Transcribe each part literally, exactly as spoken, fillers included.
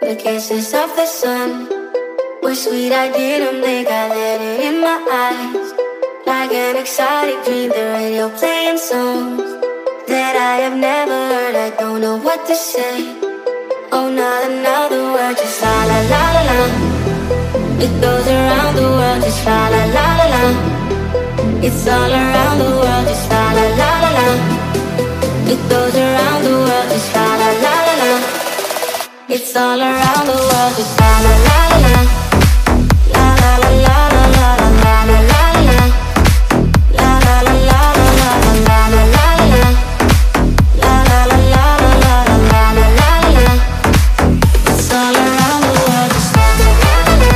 The kisses of the sun were sweet, I didn't blink, I let it in my eyes. Like an exotic dream, the radio playing songs that I have never heard. I don't know what to say. Oh, not another word, just la la la la la. It goes around the world, just la la la la la. It's all around the world, just la la la la la. It goes around the world, just la la la la la. It's all around the world, just la la la la la. La la la la la la la la la la. La la la la la la la la la la. La la la la la la la la la la. It's all around the world, just la la la la.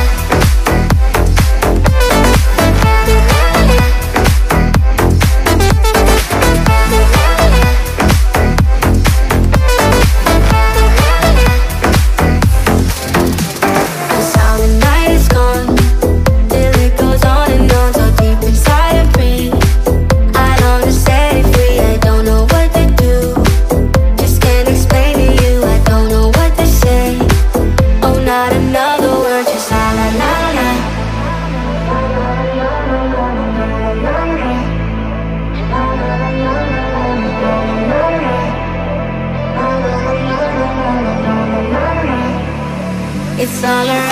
It's all around.